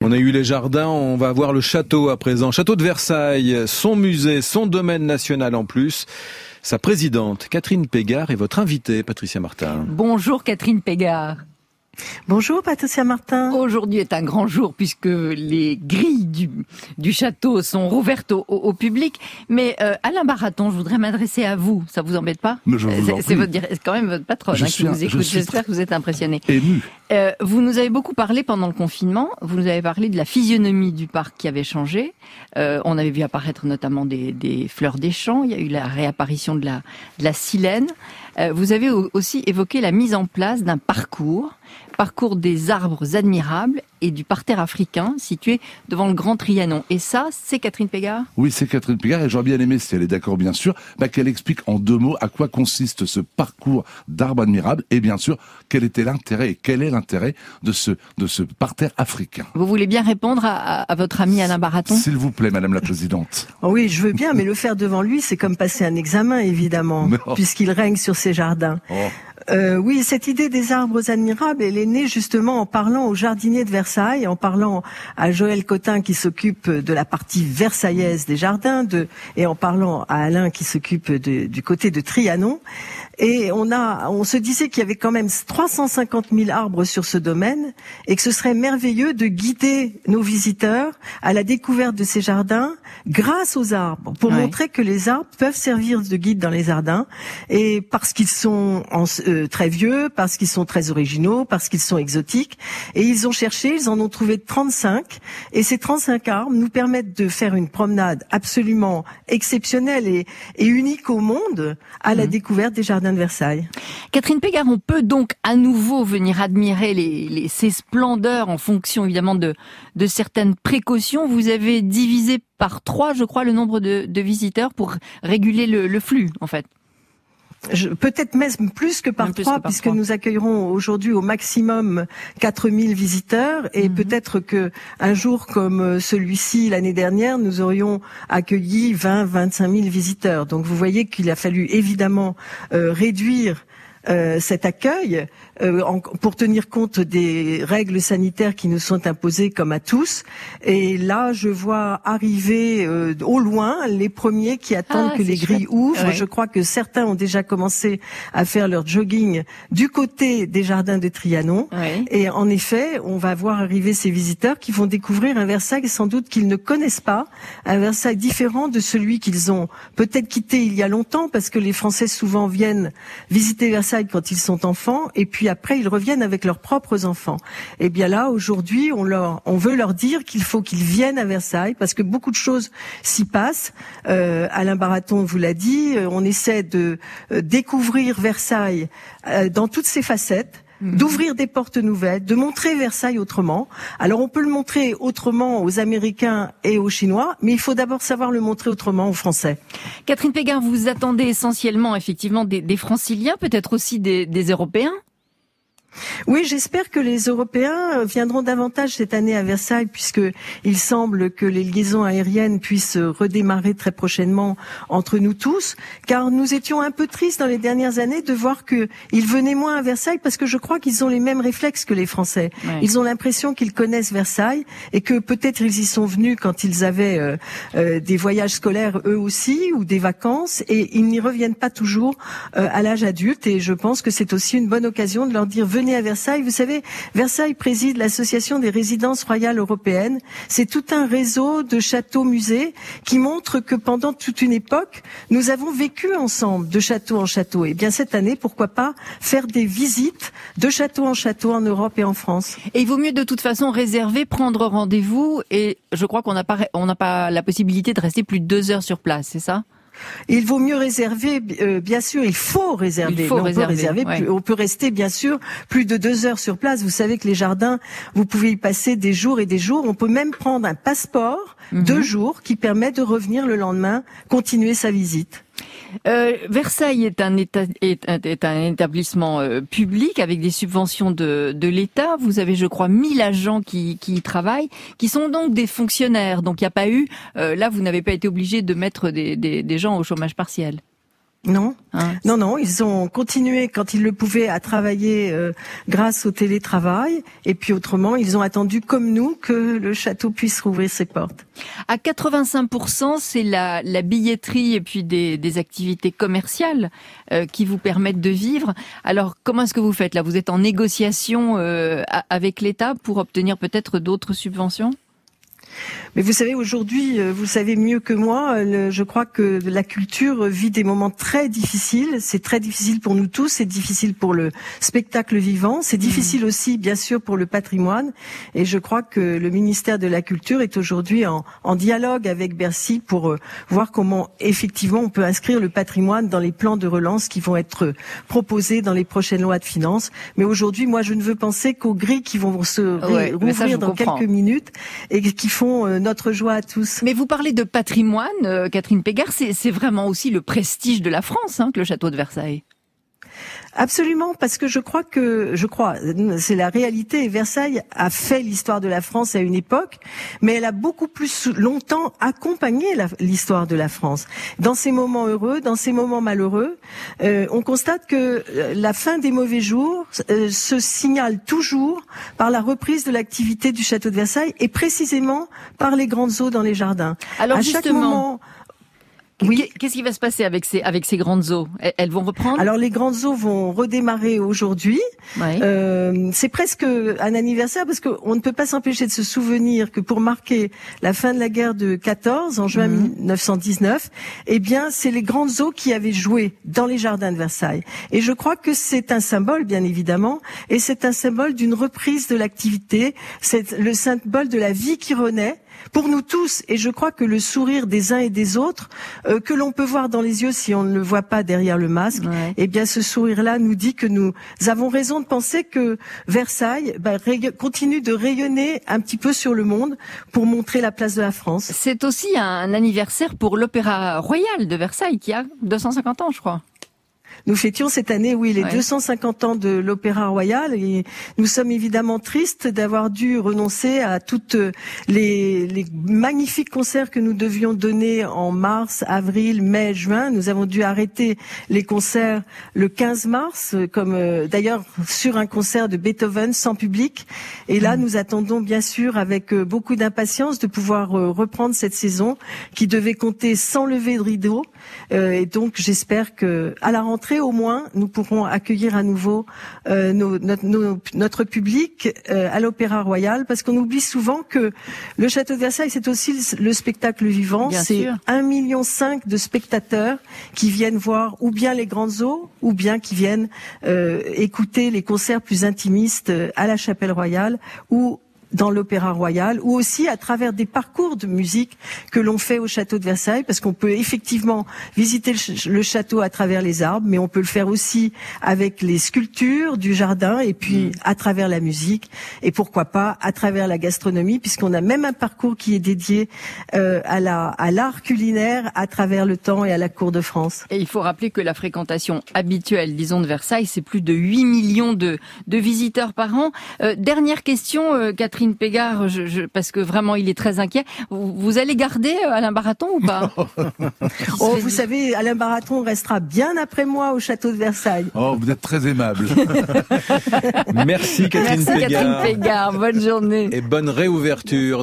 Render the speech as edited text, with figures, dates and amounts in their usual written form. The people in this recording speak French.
On a eu les jardins, on va voir le château à présent. Château de Versailles, son musée, son domaine national en plus. Sa présidente, Catherine Pégard, est votre invitée, Patricia Martin. Bonjour Catherine Pégard. Bonjour Patricia Martin. Aujourd'hui est un grand jour puisque les grilles du château sont rouvertes au public. Mais Alain Baraton, je voudrais m'adresser à vous. Ça vous embête pas? C'est quand même votre patronne qui vous écoute. J'espère que vous êtes impressionné. Ému. Vous nous avez beaucoup parlé pendant le confinement. Vous nous avez parlé de la physionomie du parc qui avait changé. On avait vu apparaître notamment des fleurs des champs. Il y a eu la réapparition de la silène. Vous avez aussi évoqué la mise en place d'un parcours des arbres admirables et du parterre africain situé devant le Grand Trianon. Et ça, c'est Catherine Pégard? Oui, c'est Catherine Pégard, et j'aurais bien aimé, si elle est d'accord bien sûr, qu'elle explique en 2 mots à quoi consiste ce parcours d'arbres admirables et bien sûr, quel est l'intérêt de ce parterre africain. Vous voulez bien répondre à votre ami Alain Baraton? S'il vous plaît, Madame la Présidente. Oui, je veux bien, mais le faire devant lui, c'est comme passer un examen, évidemment, puisqu'il règne sur ses jardins. Oui, cette idée des arbres admirables, elle est née justement en parlant aux jardiniers de Versailles, en parlant à Joël Cotin qui s'occupe de la partie versaillaise des jardins, et en parlant à Alain qui s'occupe du côté de Trianon. Et on se disait qu'il y avait quand même 350 000 arbres sur ce domaine et que ce serait merveilleux de guider nos visiteurs à la découverte de ces jardins grâce aux arbres, pour montrer que les arbres peuvent servir de guide dans les jardins, et parce qu'ils sont très vieux, parce qu'ils sont très originaux, parce qu'ils sont exotiques. Et ils en ont trouvé 35, et ces 35 arbres nous permettent de faire une promenade absolument exceptionnelle et unique au monde à la découverte des jardins de Versailles. Catherine Pégard, on peut donc à nouveau venir admirer ces splendeurs en fonction évidemment de certaines précautions. Vous avez divisé par 3, je crois, le nombre de visiteurs pour réguler le flux, en fait. Peut-être même plus que par 3, puisque nous accueillerons aujourd'hui au maximum 4000 visiteurs, et peut-être que un jour comme celui-ci l'année dernière, nous aurions accueilli 25 000 visiteurs. Donc vous voyez qu'il a fallu évidemment réduire cet accueil pour tenir compte des règles sanitaires qui nous sont imposées comme à tous. Et là, je vois arriver au loin les premiers qui attendent que les grilles ouvrent. Ouais. Je crois que certains ont déjà commencé à faire leur jogging du côté des jardins de Trianon. Ouais. Et en effet, on va voir arriver ces visiteurs qui vont découvrir un Versailles sans doute qu'ils ne connaissent pas, un Versailles différent de celui qu'ils ont peut-être quitté il y a longtemps, parce que les Français souvent viennent visiter Versailles quand ils sont enfants, et puis après ils reviennent avec leurs propres enfants. Et bien là, aujourd'hui, on veut leur dire qu'il faut qu'ils viennent à Versailles, parce que beaucoup de choses s'y passent. Alain Baraton vous l'a dit, on essaie de découvrir Versailles dans toutes ses facettes, d'ouvrir des portes nouvelles, de montrer Versailles autrement. Alors on peut le montrer autrement aux Américains et aux Chinois, mais il faut d'abord savoir le montrer autrement aux Français. Catherine Pégard, vous attendez essentiellement effectivement des Franciliens, peut-être aussi des Européens? Oui, j'espère que les Européens viendront davantage cette année à Versailles, puisque il semble que les liaisons aériennes puissent redémarrer très prochainement entre nous tous, car nous étions un peu tristes dans les dernières années de voir qu'ils venaient moins à Versailles, parce que je crois qu'ils ont les mêmes réflexes que les Français. Ouais. Ils ont l'impression qu'ils connaissent Versailles, et que peut-être ils y sont venus quand ils avaient des voyages scolaires eux aussi, ou des vacances, et ils n'y reviennent pas toujours à l'âge adulte, et je pense que c'est aussi une bonne occasion de leur dire: venez à Versailles. Vous savez, Versailles préside l'association des résidences royales européennes. C'est tout un réseau de châteaux-musées qui montre que pendant toute une époque, nous avons vécu ensemble de château en château. Et bien cette année, pourquoi pas faire des visites de château en château en Europe et en France. Et il vaut mieux de toute façon réserver, prendre rendez-vous, et je crois qu'on n'a pas la possibilité de rester plus de 2 heures sur place, c'est ça? Il vaut mieux réserver, bien sûr, il faut réserver. On peut rester, bien sûr, plus de 2 heures sur place. Vous savez que les jardins, vous pouvez y passer des jours et des jours. On peut même prendre un passeport 2 jours qui permet de revenir le lendemain, continuer sa visite. Versailles est un établissement public avec des subventions de l'État. Vous avez, je crois, 1000 agents qui y travaillent, qui sont donc des fonctionnaires. Donc il n'y a pas eu, là vous n'avez pas été obligé de mettre des gens au chômage partiel. Non, non, ils ont continué quand ils le pouvaient à travailler grâce au télétravail, et puis autrement, ils ont attendu comme nous que le château puisse rouvrir ses portes. À 85%, c'est la billetterie et puis des activités commerciales qui vous permettent de vivre. Alors, comment est-ce que vous faites là? Vous êtes en négociation avec l'État pour obtenir peut-être d'autres subventions? Mais vous savez, aujourd'hui, vous savez mieux que moi, je crois que la culture vit des moments très difficiles. C'est très difficile pour nous tous, c'est difficile pour le spectacle vivant, c'est difficile aussi, bien sûr, pour le patrimoine. Et je crois que le ministère de la Culture est aujourd'hui en dialogue avec Bercy pour voir comment, effectivement, on peut inscrire le patrimoine dans les plans de relance qui vont être proposés dans les prochaines lois de finances. Mais aujourd'hui, moi, je ne veux penser qu'aux grilles qui vont se rouvrir dans quelques minutes et qui font notre joie à tous. Mais vous parlez de patrimoine, Catherine Pégard, c'est vraiment aussi le prestige de la France, que le château de Versailles. Absolument, parce que je crois, c'est la réalité, et Versailles a fait l'histoire de la France à une époque, mais elle a beaucoup plus longtemps accompagné l'histoire de la France. Dans ces moments heureux, dans ces moments malheureux, on constate que la fin des mauvais jours se signale toujours par la reprise de l'activité du château de Versailles, et précisément par les grandes eaux dans les jardins. Alors à justement, chaque moment, oui. Qu'est-ce qui va se passer avec ces grandes eaux? Elles vont reprendre? Alors les grandes eaux vont redémarrer aujourd'hui. Oui. C'est presque un anniversaire parce qu'on ne peut pas s'empêcher de se souvenir que pour marquer la fin de la guerre de 14 en juin 1919, eh bien c'est les grandes eaux qui avaient joué dans les jardins de Versailles. Et je crois que c'est un symbole, bien évidemment, et c'est un symbole d'une reprise de l'activité. C'est le symbole de la vie qui renaît. Pour nous tous, et je crois que le sourire des uns et des autres, que l'on peut voir dans les yeux si on ne le voit pas derrière le masque, eh bien ce sourire-là nous dit que nous avons raison de penser que Versailles continue de rayonner un petit peu sur le monde pour montrer la place de la France. C'est aussi un anniversaire pour l'Opéra Royal de Versailles qui a 250 ans, je crois. Nous fêtions cette année, les 250 ans de l'Opéra Royal, et nous sommes évidemment tristes d'avoir dû renoncer à toutes les magnifiques concerts que nous devions donner en mars, avril, mai, juin. Nous avons dû arrêter les concerts le 15 mars, comme d'ailleurs sur un concert de Beethoven sans public. Et là, nous attendons bien sûr avec beaucoup d'impatience de pouvoir reprendre cette saison qui devait compter sans lever de rideau. Et donc j'espère que à la rentrée au moins nous pourrons accueillir à nouveau notre public à l'Opéra Royal, parce qu'on oublie souvent que le château de Versailles c'est aussi le spectacle vivant. C'est 1,5 million de spectateurs qui viennent voir ou bien les grandes eaux ou bien qui viennent écouter les concerts plus intimistes à la Chapelle Royale ou dans l'Opéra Royal, ou aussi à travers des parcours de musique que l'on fait au château de Versailles, parce qu'on peut effectivement visiter le château à travers les arbres, mais on peut le faire aussi avec les sculptures du jardin, et puis à travers la musique, et pourquoi pas à travers la gastronomie, puisqu'on a même un parcours qui est dédié à l'art culinaire à travers le temps et à la cour de France. Et il faut rappeler que la fréquentation habituelle, disons, de Versailles, c'est plus de 8 millions de visiteurs par an. Dernière question, Catherine Pégard, parce que vraiment il est très inquiet. Vous allez garder Alain Baraton ou pas? Vous savez, Alain Baraton restera bien après moi au château de Versailles. Oh, vous êtes très aimable. Merci Catherine Pégard. Catherine Pégard, bonne journée. Et bonne réouverture.